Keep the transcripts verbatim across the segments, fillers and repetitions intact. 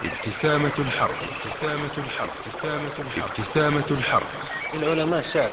ابتسامة الحرب ابتسامة الحرب ابتسامة الحرب ابتسامة الحرب. العلماء شعر،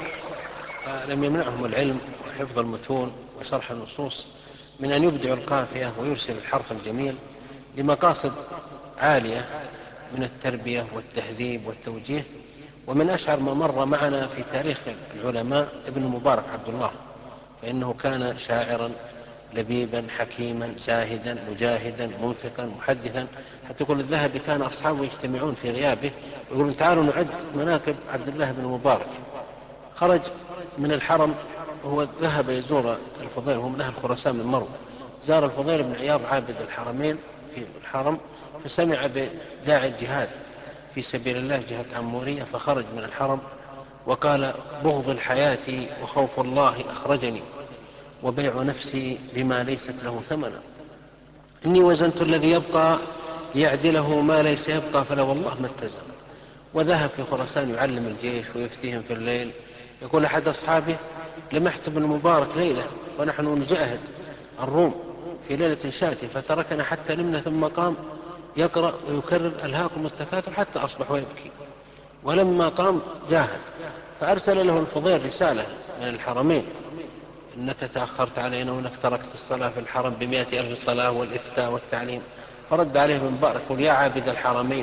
فلم يمنعهم العلم وحفظ المتون وشرح النصوص من أن يبدعوا القافية ويرسل الحرف الجميل لمقاصد عالية من التربية والتهذيب والتوجيه. ومن أشعر ما مر معنا في تاريخ العلماء ابن المبارك عبد الله، فإنه كان شاعرا لبيبا حكيما زاهدا مجاهدا منفقا محدثا، حتى يقول الذهبي كان أصحابه يجتمعون في غيابه ويقولون تعالوا نعد مناقب عبد الله بن المبارك. خرج من الحرم، هو ذهب يزور الفضيل، هو من أهل خراسان من مرو، زار الفضيل بن عياض عابد الحرمين في الحرم، فسمع بداعي الجهاد في سبيل الله جهة عمورية، فخرج من الحرم وقال: بغض الحياة وخوف الله أخرجني، وبيع نفسي بما ليست له ثمنا، إني وزنت الذي يبقى ليعدله ما ليس يبقى، فلا والله ما اتزن. وذهب في خراسان يعلم الجيش ويفتيهم في الليل. يقول أحد أصحابه: لمحت ابن مبارك ليلة ونحن نجاهد الروم في ليلة شاتية، فتركنا حتى نمنا، ثم قام يقرأ ويكرر: ألهاكم التكاثر حتى أصبح ويبكي. ولما قام جاهد، فأرسل له الفضيل رسالة من الحرمين: إنك تأخرت علينا وإنك تركت الصلاة في الحرم بمئة ألف صلاة والإفتاء والتعليم. فرد عليه ابن مبارك: قل يا عابد الحرمين،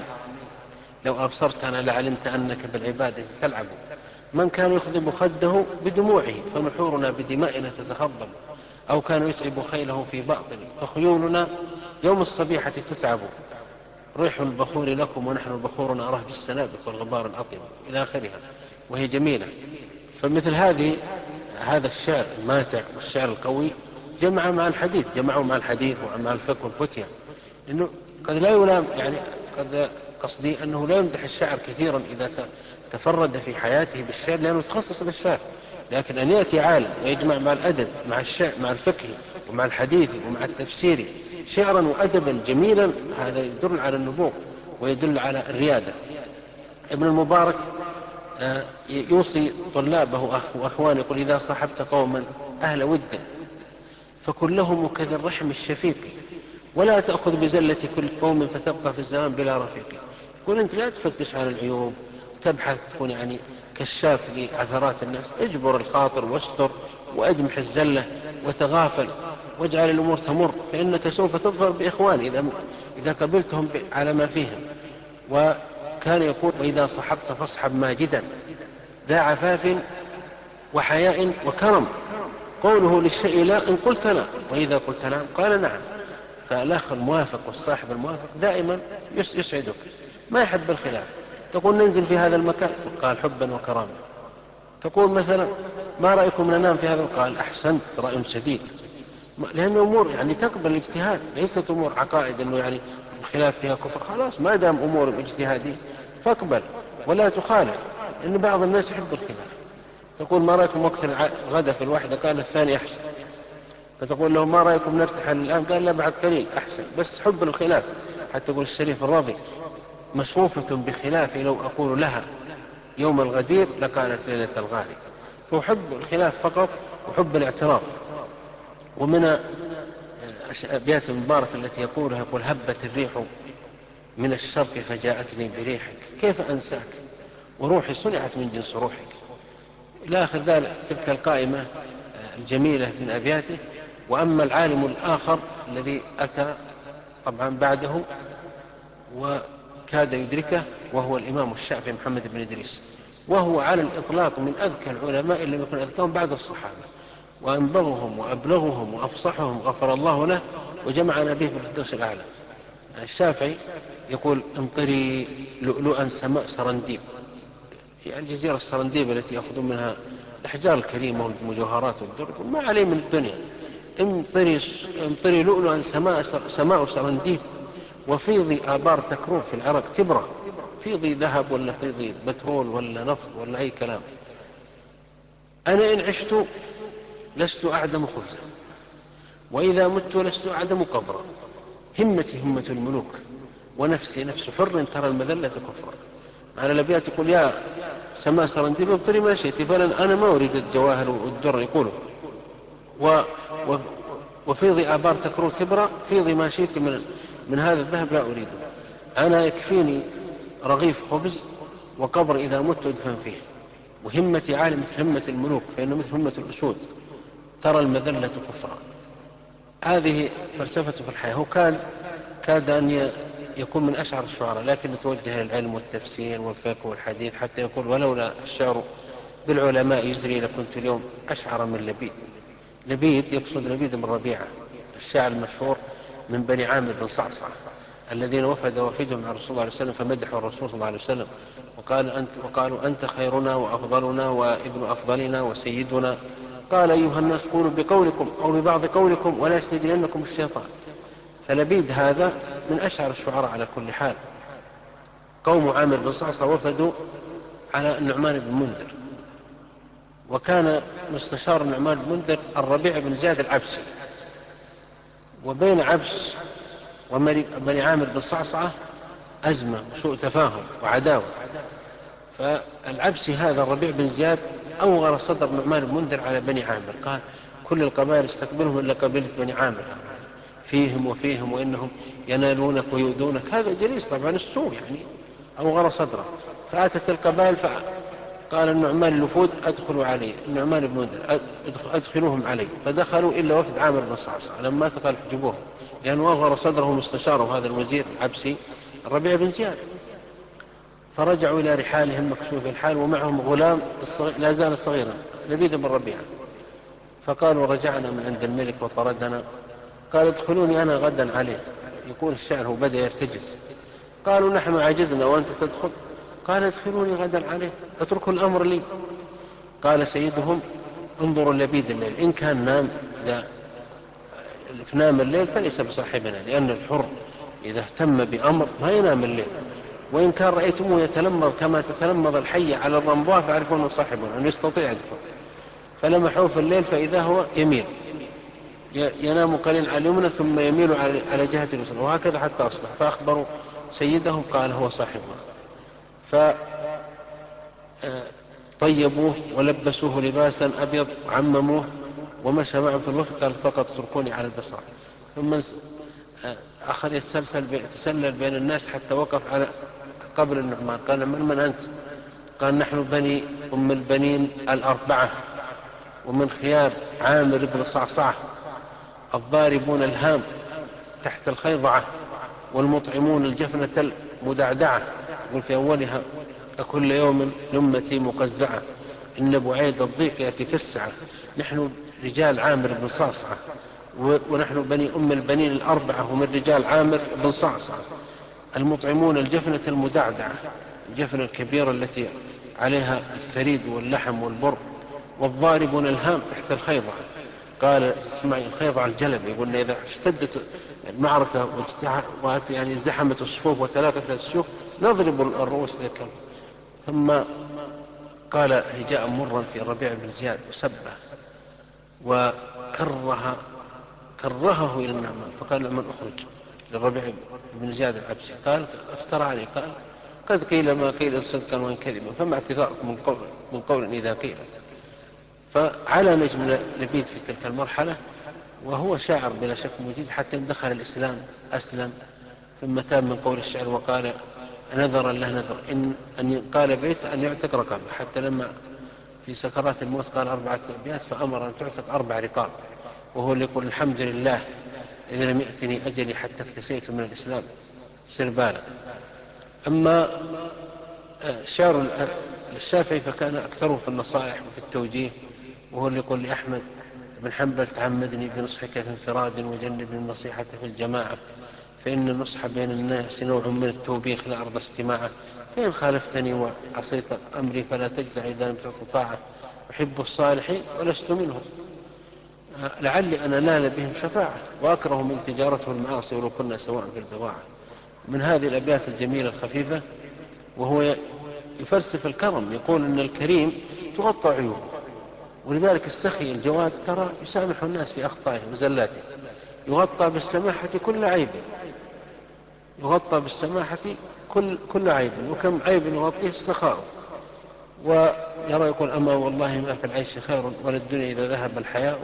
لو أبصرتنا لعلمت أنك بالعبادة تلعب. من كان يخضب خده بدموعه فنحورنا بدمائنا تتخضب، أو كان يتعب خيله في باطل فخيولنا يوم الصبيحة تتعب. ريح البخور لكم ونحن البخور نراه بالسنابك والغبار الأطيب، إلى آخرها، وهي جميلة. فمثل هذه هذا الشعر الماتع والشعر القوي جمع مع الحديث، جمعوا مع الحديث ومع الفقه والفتية، لأنه قد لا يلام، يعني قد قصدي أنه لا يمدح الشعر كثيرا إذا تفرد في حياته بالشعر لأنه تخصص للشعر، لكن أن يأتي عالم ويجمع مع الأدب مع الشعر مع الفقه ومع الحديث ومع التفسير شعرا وأدبا جميلا، هذا يدل على النبوغ ويدل على الريادة. ابن المبارك يوصي طلابه وأخوانه يقول: إذا صاحبت قوما أهل ود فكن لهم كذا الرحم الشفيق، ولا تأخذ بزلة كل قوم فتبقى في الزمان بلا رفيق. يقول أنت لا تفتش عن العيوب تبحث تكون يعني كشاف لعثرات الناس، اجبر الخاطر واستر وأجمح الزلة وتغافل واجعل الأمور تمر، فإنك سوف تظفر بإخوان إذا, إذا قبلتهم على ما فيهم. وكان يقول: وإذا صحبت فاصحب ماجدا ذا عفاف وحياء وكرم، قوله للشيء لا إن قلت لا، وإذا قلت نعم قال نعم. فالأخ الموافق والصاحب الموافق دائما يسعدك، ما يحب الخلاف. تقول: ننزل في هذا المكان، قال: حبا وكرامة. تقول مثلا: ما رأيكم ننام في هذا؟ قال: أحسنت، رأي سديد. لأن أمور يعني تقبل الاجتهاد، ليست أمور عقائد أنه يعني خلاف فيها كفر، خلاص ما دام أمور اجتهادية فاقبل ولا تخالف، لأن بعض الناس يحب الخلاف. تقول: ما رأيكم وقت الغداء في الواحدة؟ قال: الثاني أحسن. فتقول له: ما رأيكم نرتحل الآن؟ قال: لا بعد قليل أحسن. بس حب الخلاف، حتى يقول الشريف الرافي: مشروفة بخلاف لو أقول لها يوم الغدير لقالت ليلة الغالي. فحب الخلاف فقط وحب الاعتراض. ومن أبيات المبارك التي يقولها: يقول: هبت الريح من الشرق فجاءتني بريحك، كيف أنساك وروحي صنعت من جنس روحك، إلى آخر ذلك تلك القائمة الجميلة من أبياته. وأما العالم الآخر الذي أتى طبعا بعده وكاد يدركه وهو الإمام الشافعي محمد بن إدريس، وهو على الإطلاق من أذكى العلماء اللي يكون أذكاهم بعد الصحابة، وأنبغهم وأبلغهم وأفصحهم غفر الله له وجمعنا به في الفردوس الأعلى. الشافعي يقول: امطري لؤلؤا سماء سرنديب، يعني الجزيرة السرنديب التي يأخذون منها الأحجار الكريمة والمجوهرات والدر، ما عليه من الدنيا. امطري, امطري لؤلؤا سماء, سماء سرنديب، وفيضي آبار تكروب في العراق تبرة، فيضي ذهب ولا فيضي بترول ولا نفط ولا أي كلام. أنا إن عشت لست أعدم خبزا، وإذا مت لست أعدم قبرا، همتي همة الملوك ونفسي نفس حر ترى المذلة كفرا. على الأبيات يقول: يا سماء سرنديب ابطري ما شئت، فلن أنا ما أريد الجواهر والدر يقوله، و و وفيضي آبار تكرو كبرى، فيضي ما شئت من, من هذا الذهب لا أريده. أنا يكفيني رغيف خبز وقبر إذا مت أدفن فيه، وهمتي عالية مثل همة الملوك، فإن مثل همة الأسود ترى المذلة كفرا. هذه فلسفته في الحياة. هو كان كاد أن يكون من أشعر الشعراء، لكن توجه للعلم والتفسير والفقه والحديث، حتى يقول ولولا الشعر بالعلماء يجري لكنت اليوم أشعر من لبيد. لبيد يقصد لبيد بن ربيعة الشاعر المشهور من بني عامر بن صعصع، الذين وفد وفدهم مع رسول الله عليه وسلم فمدحوا الرسول صلى الله عليه وسلم وقال أنت وقالوا أنت خيرنا وأفضلنا وابن أفضلنا وسيدنا. قال أيها الناس قولوا بقولكم أو ببعض قولكم ولا يستجرنكم الشيطان. فلبيد هذا من أشعر الشعراء على كل حال. قوم عامر بن صعصع وفدوا على النعمان بن منذر، وكان مستشار النعمان بن منذر الربيع بن زياد العبسي، وبين عبس وبني عامر بن صعصعة أزمة وسوء تفاهم وعداوة. فالعبسي هذا الربيع بن زياد أوغر صدر نعمان بن منذر على بني عامر، قال كل القبائل استقبلهم إلا قبيلة بني عامر، فيهم وفيهم وإنهم ينالونك ويؤذونك. هذا جليس طبعا السوء يعني، أوغر صدره. فأتت القبائل فقال النعمان الوفود أدخلوا علي، النعمان بن منذر أدخلوهم علي، فدخلوا إلا وفد عامر بن صعصع لما قال احجبوهم، لأنه أوغر صدره مستشاره هذا الوزير العبسي الربيع بن زياد. فرجعوا إلى رحالهم مكشوف الحال ومعهم غلام لا زال صغيرا لبيد بن ربيعة، فقالوا رجعنا من عند الملك وطردنا. قال ادخلوني أنا غدا عليه. يقول الشعر بدأ يرتجز. قالوا نحن عجزنا وأنت تدخل. قال ادخلوني غدا عليه، اتركوا الأمر لي. قال سيدهم انظروا لبيد الليل، إن كان نام إذا نام الليل فليس بصاحبنا، لأن الحر إذا اهتم بأمر ما ينام الليل، وإن كان رأيتموه يتلمض كما تتلمض الحية على الرمضاء فاعرفوا أنه صاحبنا أنه يستطيع يدخل. فلمحوه في الليل فإذا هو يميل، ينام قليلا على اليمنى ثم يميل على جهة اليسرى، وهكذا حتى أصبح. فأخبروا سيدهم قال هو صاحبنا. فطيبوه ولبسوه لباسا أبيض وعمموه ومشى معه في الوفد، قال فقط اتركوني على البصار. ثم أخذ يتسلسل تسلل بين الناس حتى وقف على قبر النعمان. قال من من أنت؟ قال نحن بني أم البنين الأربعة ومن خيار عامر بن صعصعة، الضاربون الهام تحت الخيضعة والمطعمون الجفنة المدعدعة. يقول في أولها كل يوم لمتي مقزعة، إن بعيد الضيق يأتي في السعة. نحن رجال عامر بن صعصعة، ونحن بني أم البنين الأربعة ومن رجال عامر بن صعصعة، المطعمون الجفنة المدعدعة، الجفنة الكبيرة التي عليها الثريد واللحم والبر، والضاربون الهام تحت الخيضعة. قال اسمعي الخيضعة الجلب، يقولنا إذا اشتدت المعركة يعني ازدحمت الصفوف وتلاقت السيوف نضرب الرؤوس للكلب. ثم قال هجاء مرا في الربيع بن زياد وسبه وكره كرهه إلى النعمان. فقال نعمان اخرج للربيع بن زياد العبسي. قال افترى عليه. قال قد قيل ما قيل صدقا وان كذبا، فما اعتذاركم من قول, من قول إذا قيل. فعلى نجم لبيد في تلك المرحلة، وهو شاعر بلا شك مجيد، حتى دخل الإسلام أسلم ثم تاب من قول الشعر وقال نذرا له نذر إن أن قال بيت أن يعتق رقبه، حتى لما في سكرات الموت قال أربعة أبيات فأمر أن تعتق أربع رقاب، وهو اللي يقول الحمد لله إذا لم يأتني أجلي حتى اكتسيت من الإسلام سربالا. أما شعر الشافعي فكان أكثره في النصائح وفي التوجيه، وهو اللي يقول لأحمد بن حنبل تعمدني بنصحك في انفراد وجنبني النصيحة في الجماعة، فإن النصح بين الناس نوع من التوبيخ لا أرضى استماعه، فإن خالفتني وعصيت أمري فلا تجزع إذا لم تعط طاعة، أحب الصالحين ولست منهم لعلي أن أنال بهم شفاعة، وأكره من تجارته المعاصي ولو كنا سواء في البضاعة. من هذه الأبيات الجميلة الخفيفة، وهو يفلسف الكرم، يقول إن الكريم تغطى عيوبه، ولذلك السخي الجواد ترى يسامح الناس في أخطائه وزلاته، يغطى بالسماحة كل عيب، يغطى بالسماحة كل, كل عيب، وكم عيب يغطيه السخاء. ويرى يقول أما والله ما في العيش خير ولا الدنيا إذا ذهب الحياء،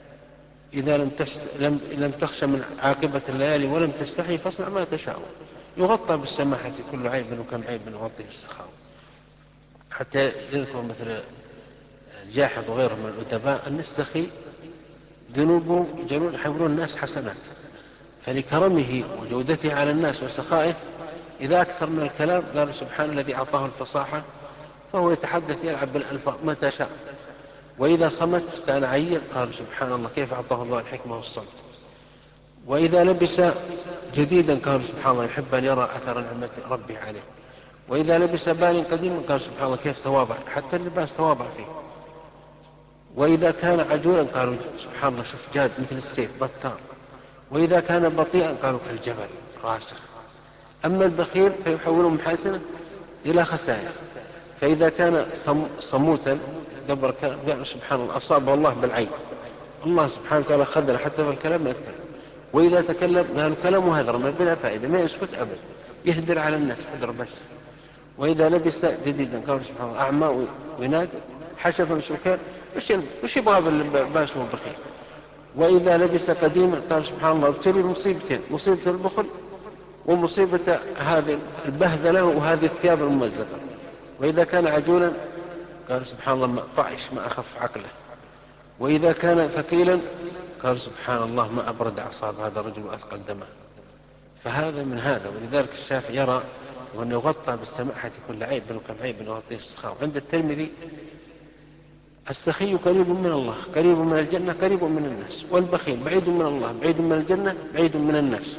إذا لم, تست... لم... لم تخشى من عاقبة الليالي ولم تستحي فاصنع ما تشاء. يغطى بالسماحة كل عيب وكم عيب يغطيه السخاء. حتى يذكر مثل الجاحظ وغيره من الأدباء أن السخي ذنوبه يجعلون يحولون الناس حسنات، فلكرمه وجودته على الناس وسخائه إذا أكثر من الكلام قالوا سبحان الذي أعطاه الفصاحة، فهو يتحدث يلعب بالألفاظ متى شاء. وإذا صمت كان عيا قالوا سبحان الله كيف أعطاه الله الحكمة والصمت. وإذا لبس جديدا قالوا سبحان الله يحب أن يرى أثر نعمة ربه عليه. وإذا لبس بال قديما قالوا سبحان الله كيف تواضع، حتى اللباس تواضع فيه. وإذا كان عجولا قالوا سبحان الله شوف جاد مثل السيف بطار. وإذا كان بطيئا قالوا كالجبل راسخ. أما البخيل فيحوله محاسنه إلى خسائر. فإذا كان صموتا دبر كلام قالوا سبحان الله أصابه الله بالعين، الله سبحانه وتعالى خذل حتى في الكلام ما يتكلم. وإذا تكلم قالوا كلامه هذر ما بلا فائدة ما يسكت أبدا يهدر على الناس هدر بس. وإذا لبس جديدا قالوا سبحان الله أعمى ويناقر حشفا سكر وش يبغى بالباس والبخيل. وإذا لبس قديما قال سبحان الله ابتلي مصيبتين، مصيبة البخل ومصيبة هذه البهذلة وهذه الثياب الممزقة. وإذا كان عجولا قال سبحان الله ما طعش ما أخف عقله. وإذا كان ثقيلا قال سبحان الله ما أبرد أعصاب هذا الرجل وأثقل دمه. فهذا من هذا. ولذلك الشافعي يرى وأن يغطى بالسماحة كل عيب وكم عيب يغطيه السخاء. عند الترمذي السخي قريب من الله قريب من الجنة قريب من الناس، والبخيل بعيد من الله بعيد من الجنة بعيد من الناس.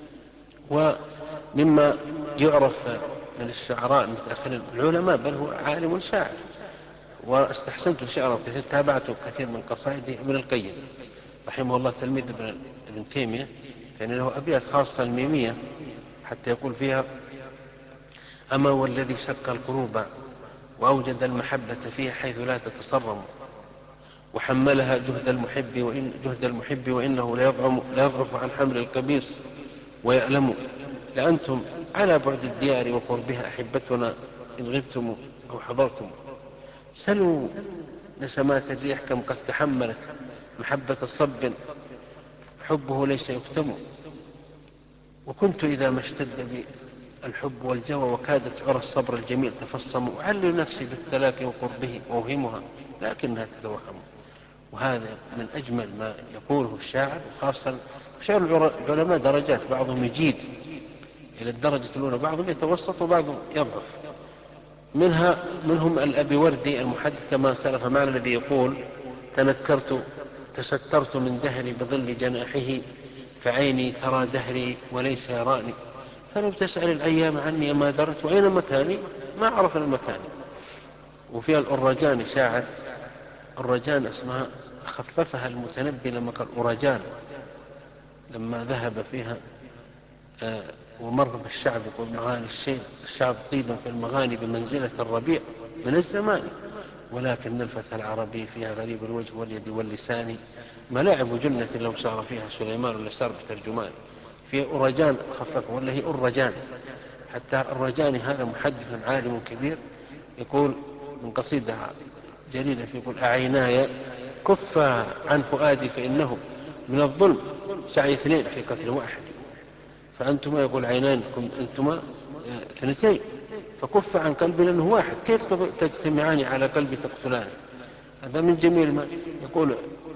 ومما يعرف من الشعراء المتأخرين العلماء بل هو عالم شاعر، واستحسنت شعره كثير تابعته كثير من قصائده ابن القيم رحمه الله تلميذ ابن تيمية، فإن له أبيات خاصة الميمية حتى يقول فيها أما والذي شق القلوب وأوجد المحبة فيها حيث لا تتصرم، وحملها جهد المحب وإن جهد المحب وإنه لا يضعف عن حمل القبيص ويألم. لأنتم على بعد الديار وقربها أحبتنا إن غبتم أو حضرتم. سلوا نسمات الريح كم قد تحملت محبة الصب حبه ليس يكتم. وكنت إذا ما اشتد بي الحب والجوى وكادت عرى الصبر الجميل تفصم، أعلل نفسي بالتلاقي وقربه وأوهمها لكنها تتوهم. وهذا من أجمل ما يقوله الشاعر. وخاصة شعر العلماء درجات، بعضهم يجيد إلى الدرجة الأولى بعضهم يتوسط وبعضهم يضعف. منها منهم الأبي وردي المحدث كما سلف معنا الذي يقول تنكرت تسترت من دهري بظل جناحه فعيني ترى دهري وليس يراني، فلو تسأل الأيام عني ما درت وأين مكاني ما عرفنا المكان. وفيها الأرجاني شاعر، الرجان اسمها خففها المتنبي لما قال أرجان لما ذهب فيها آه ومر بالشعب يقول مغاني الشيء الشعب طيبا في المغاني بمنزلة الربيع من الزمان، ولكن الفتى العربي فيها غريب الوجه واليد واللسان ملاعب جنة لو سار فيها سليمان ولا سار بترجمان. في أرجان خففه ولا هي أرجان. حتى الرجاني هذا محدث عالم كبير يقول من قصيدة جليلة في يقول أعيناي كف عن فؤادي فإنه من الظلم سعي اثنين في قتل واحد، فأنتما يقول عينانكم أنتما اثنتين فكف عن قلبي لأنه واحد كيف تجتمعان على قلبي تقتلاني. هذا من جميل ما يقول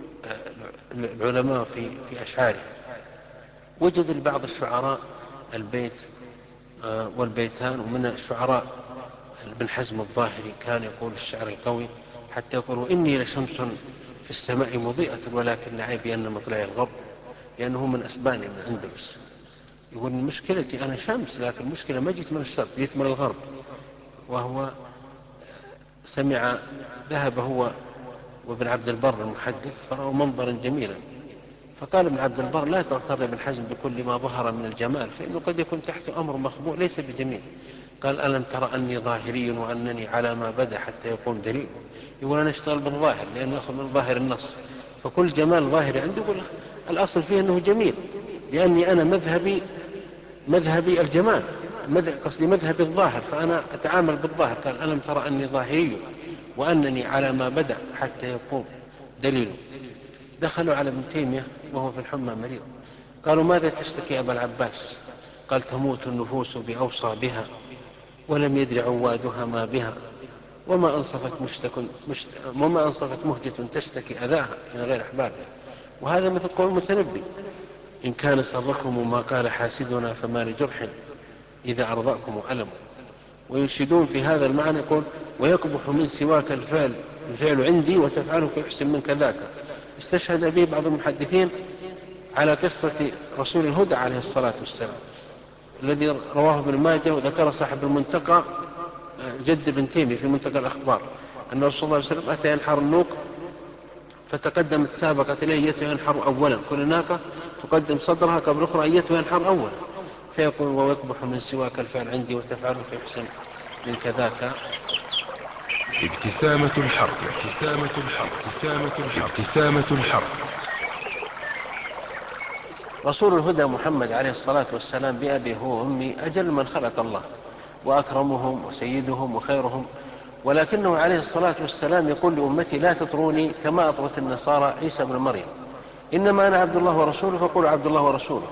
العلماء في في أشعاره. وجد لبعض الشعراء البيت والبيتان. ومن الشعراء ابن حزم الظاهري كان يقول الشعر القوي حتى يقول وإني لشمس في السماء مضيئة ولكن عيبي أن مطلعي الغرب، لأنه من أسبانيا من أندلس. يقول مشكلتي أنا شمس لكن المشكلة ما جيت من الشرق جيت من الغرب. وهو سمع ذهب هو وابن عبد البر المحدث فرأوا منظرا جميلا، فقال ابن عبد البر لا تغتر ابن حزم بكل ما ظهر من الجمال فإنه قد يكون تحت أمر مخبوء ليس بجميل. قال ألم ترى أني ظاهري وأنني على ما بدا حتى يقوم دليل. يقول أنا اشتغل بالظاهر لأنه يأخذ من ظاهر النص، فكل جمال ظاهري عنده يقول الأصل فيه أنه جميل لأني أنا مذهبي مذهبي الجمال قصدي مذهبي الظاهر فأنا أتعامل بالظاهر. قال ألم ترى أني ظاهري وأنني على ما بدأ حتى يقوم دليله. دخلوا على ابن تيمية وهو في الحمى مريض قالوا ماذا تشتكي أبا العباس؟ قال تموت النفوس بأوصابها ولم يدر عوادها ما بها، وما أنصفت, مشتك مشت... وما أنصفت مهجة تشتكي أذاها من غير أحبابها. وهذا مثل قول المتنبي: إن كان سركم ما قال حاسدنا فما لجرح إذا أرضاكم ألم. وينشدون في هذا المعنى يقول: ويقبح من سواك الفعل الفعل عندي وتفعله فيحسن منك ذاك. استشهد به بعض المحدثين على قصة رسول الهدى عليه الصلاة والسلام الذي رواه ابن ماجه، وذكر صاحب المنتقى جد بن تيمية في منتقى الأخبار أن رسول الله صلى الله عليه وسلم أتى ينحر النوق، فتقدمت سابقت إليه أيتها ينحر أولا، كل ناقة تقدم صدرها قبل أخرى أيتها ينحر أولا، فيقول: ويقبح من سواك الفعل عندي وتفعله فيحسن منك ذاك. ابتسامة الحق، ابتسامة الحق، ابتسامة الحق، ابتسامة الحق. رسول الهدى محمد عليه الصلاة والسلام بأبي هو وأمي أجل من خلق الله، وأكرمهم وسيدهم وخيرهم، ولكنه عليه الصلاة والسلام يقول لأمتي: لا تطروني كما أطرت النصارى عيسى بن مريم، إنما أنا عبد الله ورسوله فقولوا عبد الله ورسوله.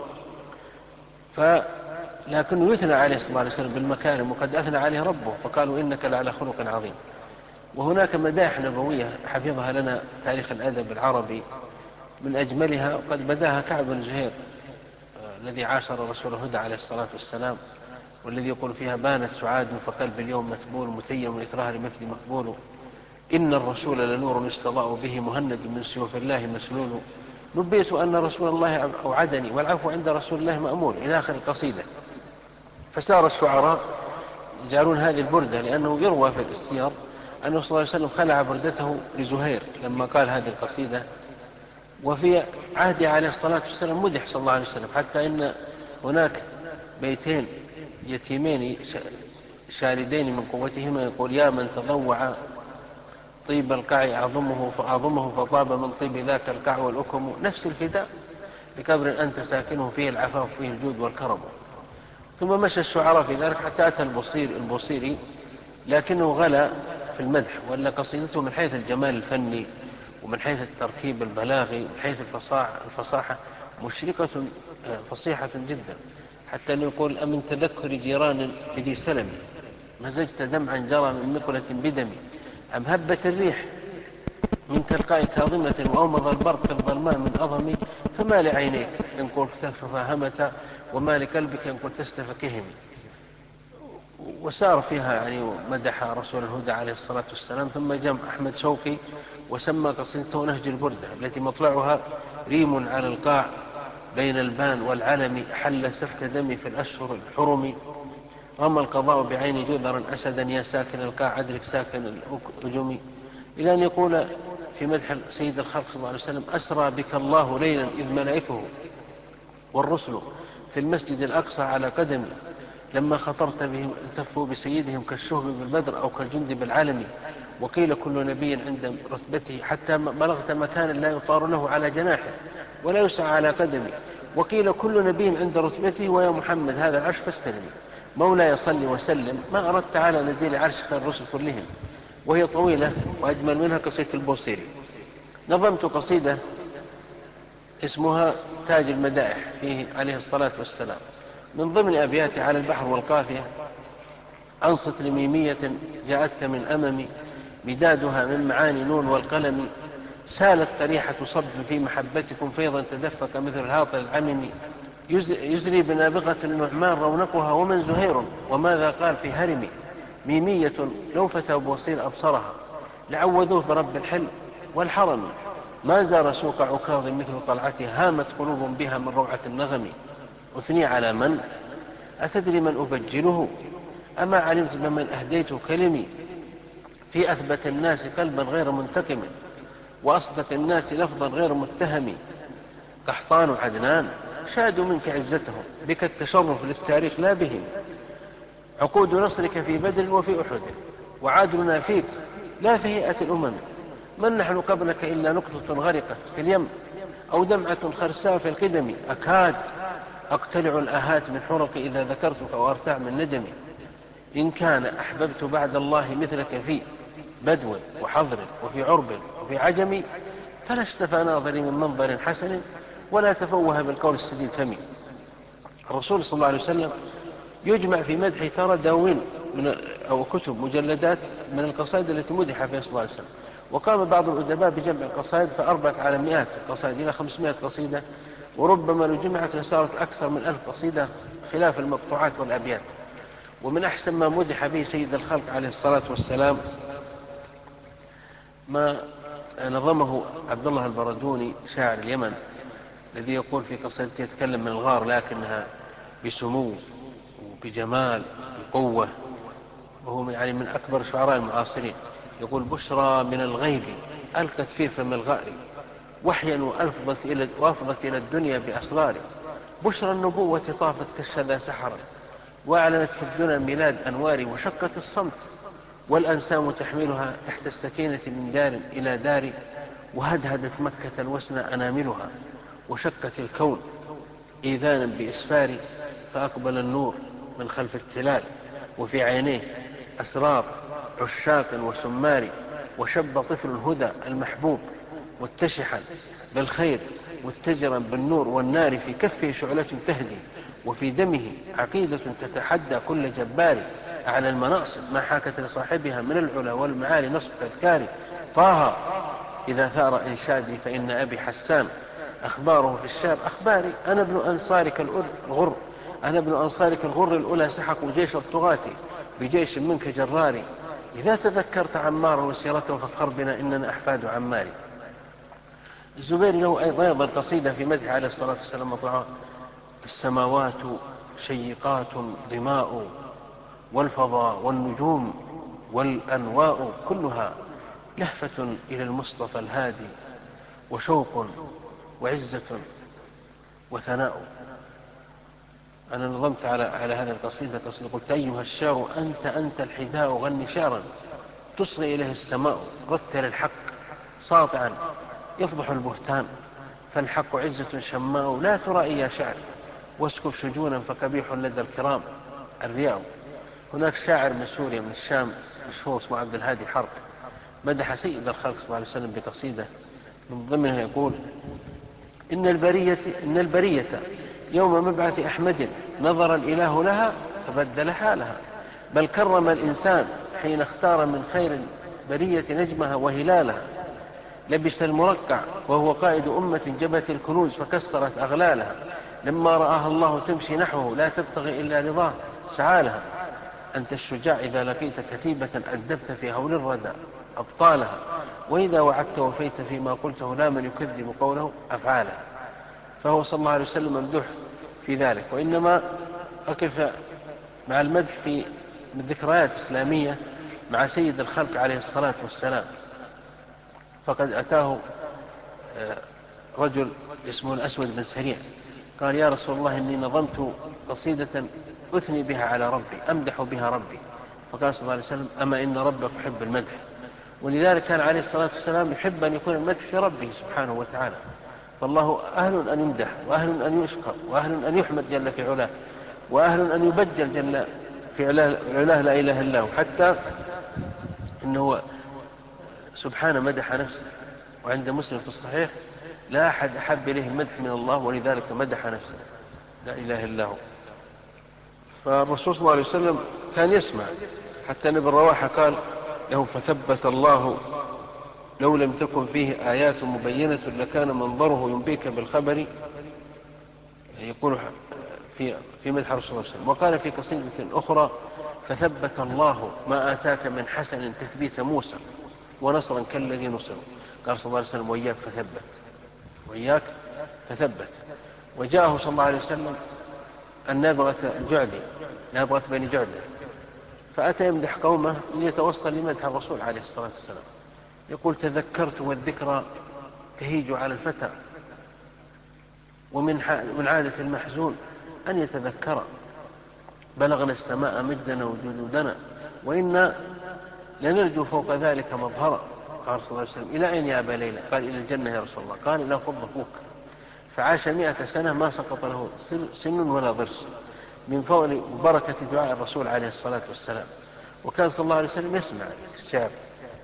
فلكنه يثنى عليه الصلاة والسلام بالمكارم، وقد أثنى عليه ربه فقالوا: إنك لعلى خلق عظيم. وهناك مدائح نبوية حفظها لنا تاريخ الأدب العربي من أجملها، وقد بداها كعب بن زهير الذي عاشر رسول الهدى عليه الصلاة والسلام، والذي يقول فيها: بانت سعاد فقلب اليوم مثبول متيم إثرها لمثل مقبول، إن الرسول لنور استضاء به مهند من سيوف الله مسلول، نبيت أن رسول الله أوعدني والعفو عند رسول الله مأمول، إلى آخر القصيدة. فسار الشعراء يجعلون هذه البردة، لأنه يروى في السير أنه صلى الله عليه وسلم خلع بردته لزهير لما قال هذه القصيدة. وفي عهده عليه الصلاة والسلام مدح صلى الله عليه وسلم، حتى إن هناك بيتين يتيمين شاردين من قوتهما يقول: يا من تضوع طيب القاع أعظمه فأعظمه فطاب من طيب ذاك القاع والأكم، نفس الفداء لقبر أنت ساكنه فيه العفاف فيه الجود والكرم. ثم مشى الشعراء في ذلك حتى أتى البصير البصيري، لكنه غلا في المدح، وأن قصيدته من حيث الجمال الفني ومن حيث التركيب البلاغي ومن حيث الفصاحة, الفصاحة مشرقة فصيحة جدا، حتى أنه يقول: أمن تذكر جيران بذي سلم مزجت دمعا جرى من مقلة بدمي، أم هبت الريح من تلقاء كاظمة وأومض البرق في الظلماء من أظمي، فما لعينيك إن قلت تفهمت وما لقلبك إن قلت تستفكهم. وسار فيها يعني مدح رسول الهدى عليه الصلاة والسلام. ثم جاء أحمد شوقي وسمى قصيدته نهج البردة، التي مطلعها: ريم على القاع بين البان والعلم حل سفك دمي في الأشهر الحرم، رمى القضاء بعين جذر أسدا يا ساكن القاع أدرك ساكن الأجم، إلى أن يقول في مدح سيد الخلق صلى الله عليه وسلم: أسرى بك الله ليلا إذ ملائكه والرسل في المسجد الأقصى على قدمي، لما خطرت بهم التفوا بسيدهم كالشهب بالبدر أو كالجند بالعالم، وقيل كل نبي عند رتبته حتى بلغت مكانا لا يطار له على جناحه ولا يسعى على قدمه، وقيل كل نبي عند رتبته ويا محمد هذا العرش فاستلم، مولاي صل وسلم ما أردت على نزيل عرش خير الرسل كلهم. وهي طويلة وأجمل منها قصيدة البوصيري. نظمت قصيدة اسمها تاج المدائح فيه عليه الصلاة والسلام، من ضمن أبياتي: على البحر والقافية أنصت لميمية جاءتك من أمم مدادها من معاني نون والقلم، سالت قريحة صب في محبتكم فيضا تدفق مثل الهاطل العمم، يزري بنابغة النعمان رونقها ومن زهير وماذا قال في هرم، ميمية لو فتى بوصير أبصرها لعوذوه برب الحل والحرم، ما زار سوق عكاظ مثل طلعتها هامت قلوب بها من روعة النغم، أثني على من أتدري من أبجله أما علمت بمن أهديت كلمي، في أثبت الناس قلبا غير منتقم وأصدق الناس لفظا غير متهم، قحطان عدنان شادوا منك عزتهم بك التشرف للتاريخ لا بهم، عقود نصرك في بدر وفي أحد وعادلنا فيك لا في هيئة الأمم، من نحن قبلك إلا نقطة غرقت في اليم أو دمعة خرساء في القدم، أكاد أقتلع الآهات من حرق إذا ذكرتك وأرتع من ندمي، إن كان أحببت بعد الله مثلك في بدو وحضر وفي عرب وفي عجم، فلا اشتفى ناظري من منظر حسن ولا تفوه بالقول السديد فمي، الرسول صلى الله عليه وسلم يجمع في مدحه ترى دواوين من أو كتب مجلدات من القصائد التي مدح فيها صلى الله عليه وسلم. وقام بعض الأدباء بجمع القصائد فأربت على مئات القصائد إلى خمسمائة قصيدة، وربما لو جمعت لصارت أكثر من ألف قصيدة خلاف المقطوعات والأبيات. ومن أحسن ما مدح به سيد الخلق عليه الصلاة والسلام ما نظمه عبد الله البردوني شاعر اليمن، الذي يقول في قصيدته يتكلم من الغار لكنها بسمو وبجمال بقوة، وهو يعني من أكبر شعراء المعاصرين. يقول: بشرى من الغيب ألقت في فم الغار وحيا وأفضت إلى, وأفضت إلى الدنيا بأسرار. بشرى النبوة طافت كالشذا سحرا وأعلنت في الدنيا ميلاد أنوار. وشقت الصمت والأنسام تحملها تحت السكينة من دار إلى دار. وهدهدت مكة الوسنى أناملها وشقت الكون إيذانا بإسفار. فأقبل النور من خلف التلال وفي عينيه أسرار عشاق وسمار. وشب طفل الهدى المحبوب متشحا بالخير متجرا بالنور والنار. في كفه شعلة تهدي وفي دمه عقيدة تتحدى كل جبار. على المناصب ما حاكت لصاحبها من العلا والمعالي نصب أذكاري. طه إذا ثار إنشادي فإن أبي حسان أخباره في الشعر أخباري. أنا ابن أنصارك الغر أنا ابن أنصارك الغر الأولى سحقوا جيش الطغاة بجيش منك جراري. إذا تذكرت عمارا وسيرته فافخر بنا إننا أحفاد عماري. الزبير له أيضا قصيدة في مدح عليه الصلاة والسلام مطلعة: السماوات شيقات ضماء والفضاء والنجوم والأنواء كلها لهفة إلى المصطفى الهادي وشوق وعزة وثناء. أنا نظمت على على هذه القصيدة قصيدة قلت: أيها الشاعر أنت أنت الحذاء غني شعرا تصغي إليه السماء. رتل الحق ساطعا يفضح البهتان فالحق عزة شماء. لا ترائي يا شعر واسكب شجونا فقبيح لدى الكرام الرياء. هناك شاعر من سوريا من الشام مشهور اسمه عبد الهادي حرب مدح سيد الخلق صلى الله عليه وسلم بقصيدة من ضمنها يقول: إن البرية, إن البرية يوم مبعث أحمد نظر الإله لها فبدل حالها. بل كرم الإنسان حين اختار من خير البرية نجمها وهلالها. لبس المرقع وهو قائد أمة جبت الكنوز فكسرت أغلالها. لما رآها الله تمشي نحوه لا تبتغي إلا رضاه سعالها. أنت الشجاع إذا لقيت كتيبة أدبت في هول الردى أبطالها. وإذا وعدت وفيت فيما قلته لا من يكذب قوله أفعالها. فهو صلى الله عليه وسلم ممدوح في ذلك. وإنما أقف مع المدح في من ذكريات إسلامية مع سيد الخلق عليه الصلاة والسلام. فقد أتاه رجل اسمه الأسود بن سريع قال: يا رسول الله إني نظمت قصيدة أثني بها على ربي أمدح بها ربي. فقال صلى الله عليه وسلم: أما إن ربك يحب المدح. ولذلك كان عليه الصلاة والسلام يحب أن يكون المدح في ربه سبحانه وتعالى. فالله أهل أن يمدح وأهل أن يشكر وأهل أن يحمد جل في علاه وأهل أن يبجل جل في علاه لا إله إلا هو. حتى إنه سبحانه مدح نفسه. وعند مسلم في الصحيح: لا أحد أحب إليه المدح من الله ولذلك مدح نفسه لا إله إلا هو. فالرسول صلى الله عليه وسلم كان يسمع. حتى ابن رواحة قال له: فثبت الله لو لم تكن فيه آيات مبينة لكان منظره ينبيك بالخبر. يقول في في مدح رسول الله صلى الله عليه وسلم. وقال في قصيدة أخرى: فثبت الله ما آتاك من حسن تثبيت موسى ونصرا كالذي نصر. قال صلى الله عليه وسلم: وإياك فثبت وإياك فثبت. وجاءه صلى الله عليه وسلم النابغة الجعدي نابغة بني جعدة فأتى يمدح قومه ليتوصل لمدح الرسول عليه الصلاة والسلام. يقول: تذكرت والذكرى تهيج على الفتى ومن عادة المحزون أن يتذكر. بلغنا السماء مجدنا وجدودنا وإنا لنرجو فوق ذلك مظهرا. قال صلى الله عليه وسلم: إلى أين يا أبا ليلى؟ قال: إلى الجنة يا رسول الله. قال: لا فض فوق. فعاش مئة سنة ما سقط له سن ولا ضرس من فضل بركة دعاء الرسول عليه الصلاة والسلام. وكان صلى الله عليه وسلم يسمع الشعر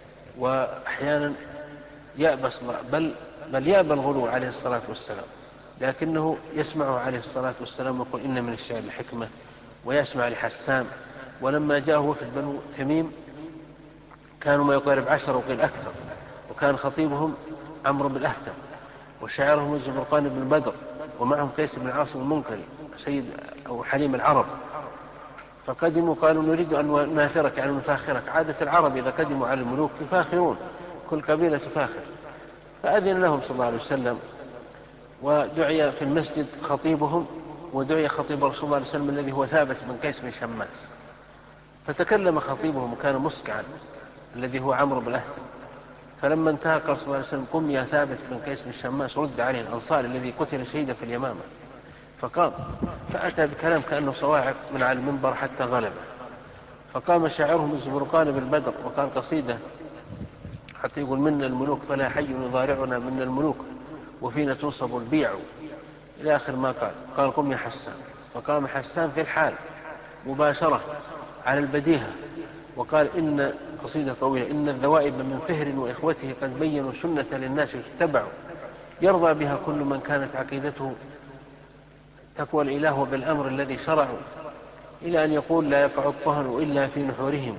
وأحيانا يأبى بل, بل يأبى الغلو عليه الصلاة والسلام. لكنه يسمعه عليه الصلاة والسلام يقول إن من الشعر الحكمة، ويسمع لحسان. ولما جاءه وفد بنو تميم كانوا ما يقارب عشر وقيل أكثر، وكان خطيبهم عمرو بن الأهتم، وشاعرهم الزبرقان بن بدر، ومعهم قيس بن عاصم المنكري سيد أو حليم العرب. فقدموا قالوا نريد أن نافرك يعني نفاخرك. عادة العرب إذا قدموا على الملوك يفاخرون، كل قبيلة تفاخر. فأذن لهم صلى الله عليه وسلم، ودعي في المسجد خطيبهم، ودعي خطيب رسول الله عليه وسلم الذي هو ثابت بن قيس بن شماس. فتكلم خطيبهم وكان مسكعا الذي هو عمرو بن الأهتم. فلما انتهى قال صلى الله عليه وسلم قم يا ثابت بن قيس بن شماس رد عليه الأنصاري الذي قتل شهيدا في اليمامة. فقام فأتى بكلام كأنه صواعق من على المنبر حتى غلبه. فقام شاعرهم الزبرقان بالبدر وقال قصيدة حتى يقول منا الملوك فلا حي يضارعنا منا الملوك وفينا تنصب البيع إلى آخر ما قال. قال قم يا حسان. فقام حسان في الحال مباشرة على البديهة وقال إن قصيدة طويلة إن الذوائب من فهر وإخوته قد بينوا سنة للناس اتبعوا يرضى بها كل من كانت عقيدته تقوى الإله بالأمر الذي شرعوا إلى أن يقول لا يقع الطهن إلا في نحورهم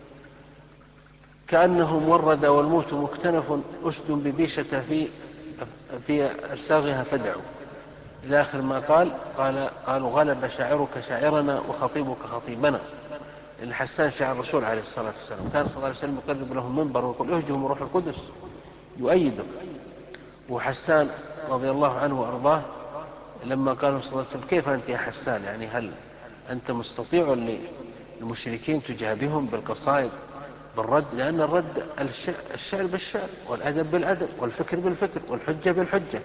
كأنهم ورد والموت مكتنف أسد ببيشة في في أرساغها فدعوا إلى آخر ما قال. قال قالوا غلب شاعرك شاعرنا وخطيبك خطيبنا. لأن حسان شاعر الرسول عليه الصلاة والسلام كان صلى الله عليه وسلم يقرب له المنبر ويقول اهجهم روح القدس يؤيدك. وحسان رضي الله عنه وأرضاه لما قالوا صلى الله عليه وسلم كيف أنت يا حسان يعني هل أنت مستطيع للمشركين تجابههم بالقصائد بالرد؟ لأن الرد الشعر بالشعر والأدب بالأدب والفكر بالفكر والحجة بالحجة.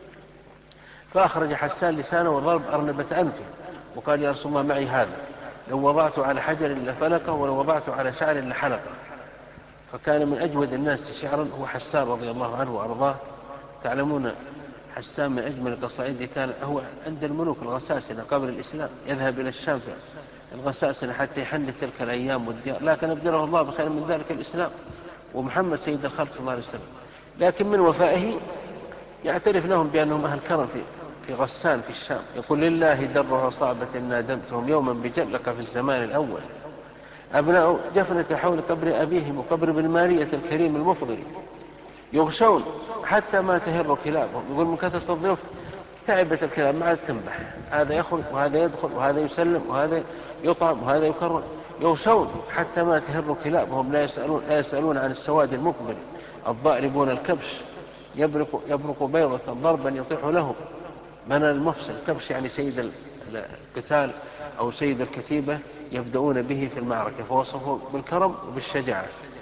فأخرج حسان لسانه وضرب أرنبة أنفه وقال يا رسول الله معي هذا لو وضعته على حجر لفلقه ولو وضعته على شعر لحلقه. فكان من أجود الناس شعرا هو حسان رضي الله عنه وأرضاه. تعلمون حسان من أجمل القصائد كان هو عند الملوك الغساسنة قبل الإسلام يذهب إلى الشام الغساسنة حتى يحنث تلك الأيام والديار، لكن أبدله الله بخير من ذلك الإسلام ومحمد سيد الخلق صلى الله عليه وسلم. لكن من وفائه يعترف لهم بأنهم أهل كرم في في غسان في الشام. يقول لله در عصابة نادمتهم يوما بجلك في الزمان الأول أبناء جفنة حول قبر أبيهم وقبر ابن مارية الكريم المفضل يغشون حتى ما تهر كلابهم. يقول من كثرة الضيوف تعبت الكلاب ما عاد تنبح، هذا يخرج وهذا يدخل وهذا يسلم وهذا يطعم وهذا يكرم. يغشون حتى ما تهر كلابهم لا يسألون, لا يسألون عن السواد المقبل الضاربون الكبش يبرق, يبرق بيضة ضربا يطيح له من المفصل. كبش يعني سيد القتال أو سيد الكتيبة يبدأون به في المعركة فوصفوا بالكرم وبالشجاعة.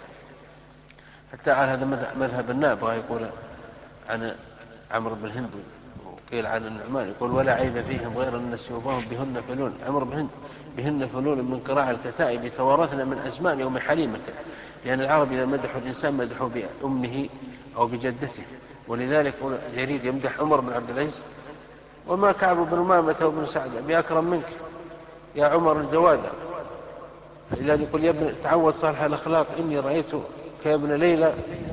حتى على هذا مذهب النابغة يقول عن عمرو بن هند وقيل عن النعمان يقول ولا عيب فيهم غير أن سيوفهم بهن فلول. عمرو بن هند بهن فلول من قراع الكتائب توارثنا من أزمان يوم حليمة. لأن العرب إذا مدحوا الإنسان مدحوا بأمه أو بجدته. ولذلك جرير يمدح عمر بن عبد العزيز وما كعب بن أمامة وابن سعد بأكرم منك يا عمر الجوادة. إلى أن يقول يا ابن تعود صالح الأخلاق إني رأيت كابن ليلى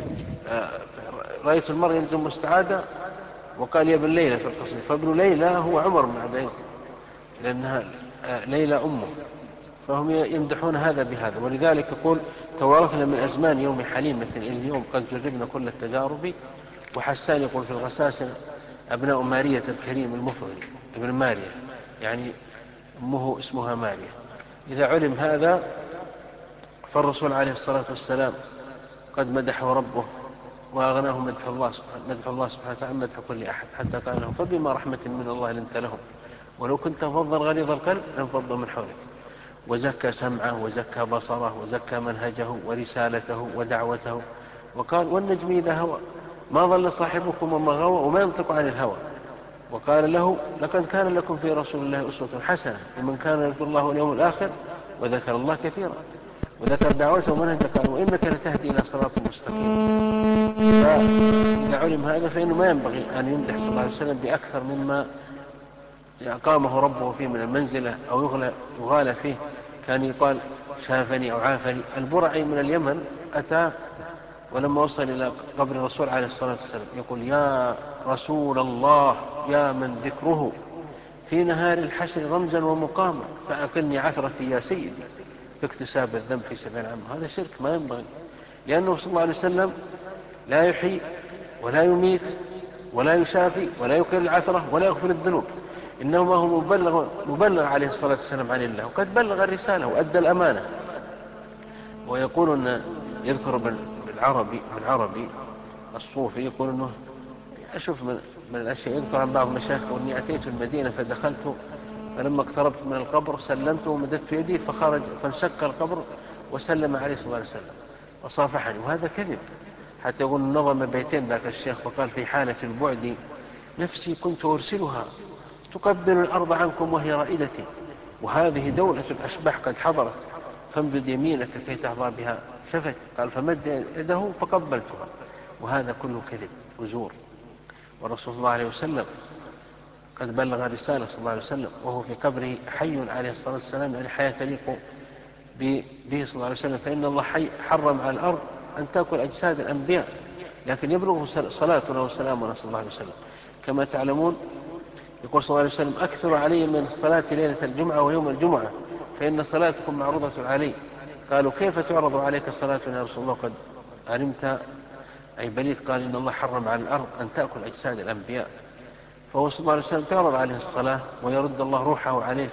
رأيت المرء يلزم مستعادة. وقال يا ابن ليلى في القصيدة. فابن ليلى هو عمر بن عبد العزيز لأنها ليلى أمه. فهم يمدحون هذا بهذا. ولذلك يقول توارثنا من أزمان يوم حليمة إلى اليوم قد جربنا كل التجارب. وحسان يقول في الغساسنة أبناء مارية الكريم المفضل ابن مارية يعني أمه اسمها مارية. إذا علم هذا فالرسول عليه الصلاة والسلام قد مدحه ربه وأغناه مدح الله سبحانه مدح الله سبحانه وتعالى مدح كل أحد حتى قال له فبما رحمة من الله لنت لهم ولو كنت فظا غليظ القلب لانفضوا من حولك. وزكى سمعه وزكى بصره وزكى منهجه ورسالته ودعوته. وقال والنجم إذا هوى ما ضل صاحبكم وما غوى وما ينطق عن الهوى. وقال له لقد كان لكم في رسول الله أسوة حسنة لمن كان يرجو الله واليوم الآخر وذكر الله كثيرا وذكر دعوته ومنهجه. قال وإنك لتهدي إلى صراط مستقيم. فإذا علم هذا فإنه ما ينبغي أن يمدح صلى الله عليه وسلم بأكثر مما أقامه ربه فيه من المنزلة أو يغال فيه. كان يقال شافني أو عافني. البرعي من اليمن أتى ولما وصل إلى قبر الرسول عليه الصلاة والسلام يقول يا رسول الله يا من ذكره في نهار الحشر رمزا ومقاما، فأكلني عثرتي يا سيدي في اكتساب الذنب في سبيل العامة. هذا شرك ما ينبغي، لأنه صلى الله عليه وسلم لا يحيي ولا يميت ولا يشافي ولا يكل العثرة ولا يغفر الذنوب، إنما هو مبلغ, مبلغ عليه الصلاة والسلام عن الله، وقد بلغ الرسالة وأدى الأمانة. ويقول أن يذكر بالعربي, بالعربي الصوفي يقول أنه أشوف من, من الأشياء، يذكر عن بعض مشايخه أني أتيت المدينة فدخلت، فلما اقتربت من القبر سلمت ومددت يدي فخرج فانشق القبر وسلم عليه صلى الله عليه وسلم وصافحني، وهذا كذب. حتى يقول نظم بيتين ذاك الشيخ فقال في حالة البعد نفسي كنت أرسلها تقبل الأرض عنكم وهي رائدتي، وهذه دولة الأشباح قد حضرت، فامدد يمينك كي تحظى بها شفتي. قال فمد يده فقبلتها، وهذا كله كذب وزور. والرسول صلى الله عليه وسلم قد بلغ الرسالة صلى الله عليه وسلم وهو في قبره حي عليه الصلاة والسلام، يعني حياة تليق به صلى الله عليه وسلم، فإن الله حي حرم على الأرض أن تأكل أجساد الأنبياء، لكن يبلغ صلاتنا وسلامنا صلى الله عليه وسلم. كما تعلمون يقول صلى الله عليه وسلم أكثر علي من الصلاة ليلة الجمعة ويوم الجمعة فإن صلاتكم معروضة علي. قالوا كيف تعرض عليك صلاتنا يا رسول الله قد علمت أي بليت؟ قال إن الله حرم على الأرض أن تأكل أجساد الأنبياء. فهو صلى الله عليه وسلم تعرض عليه الصلاة ويرد الله روحه عليه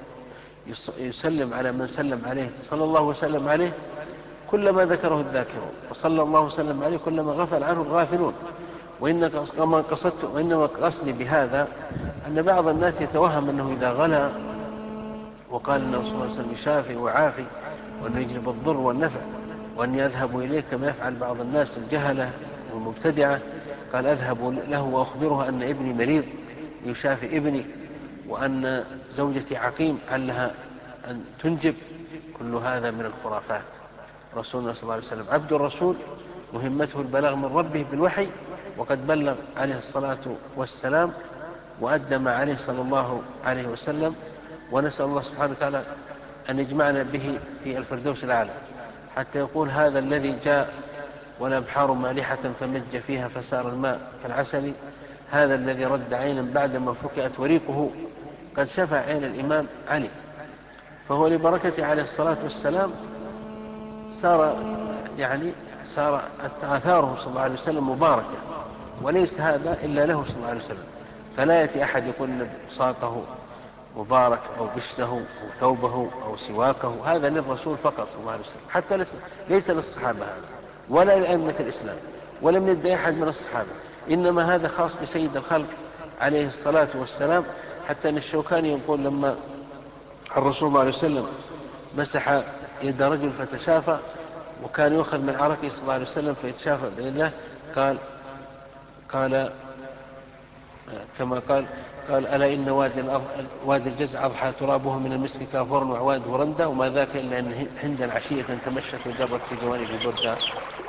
فيسلم على من سلم عليه، صلى الله وسلم عليه كلما ذكره الذاكرون، وصلى الله وسلم عليه كلما غفل عنه الغافلون. وإنما قصدت وإنما قصدي بهذا أن بعض الناس يتوهم أنه إذا غلا وقال أن رسول الله صلى الله عليه وسلم يشافي وعافي وأنه يجلب الضر والنفع وأني أذهب إليه كما يفعل بعض الناس الجهلة والمبتدعة، قال أذهب له وأخبره أن ابني مريض يشافي ابني وأن زوجتي عقيم علها أن تنجب. كل هذا من الخرافات. رسولنا صلى الله عليه وسلم عبد الرسول مهمته البلاغ من ربه بالوحي، وقد بلغ عليه الصلاة والسلام وأدى ما عليه صلى الله عليه وسلم. ونسأل الله سبحانه وتعالى أن يجمعنا به في الفردوس الأعلى. حتى يقول هذا الذي جاء والأبحار مالحة فمج فيها فسار الماء كالعسل، هذا الذي رد عينا بعدما فكأت وريقه قد شفع عين الإمام علي. فهو لبركة عليه الصلاة والسلام صار يعني صار آثاره صلى الله عليه وسلم مباركة، وليس هذا إلا له صلى الله عليه وسلم. فلا يأتي أحد يقول إن ساقه مبارك أو بشته أو ثوبه أو سواكه، هذا للرسول فقط صلى الله عليه وسلم، حتى ليس للصحابة هذا ولا لأئمة الإسلام ولم يدعي أحد من الصحابة، إنما هذا خاص بسيد الخلق عليه الصلاة والسلام. حتى أن الشوكاني يقول لما الرسول صلى الله عليه وسلم مسح يد رجل فتشافى وكان يؤخذ من عرقه صلى الله عليه وسلم فيتشافى بإذن الله، قال قال كما قال قال ألا إن وادي, وادي الجزع أضحى ترابه من المسك كافور وعواد ورندة وما ذاك إلا أن هندا عشية تمشت ودرت في جوانب البردة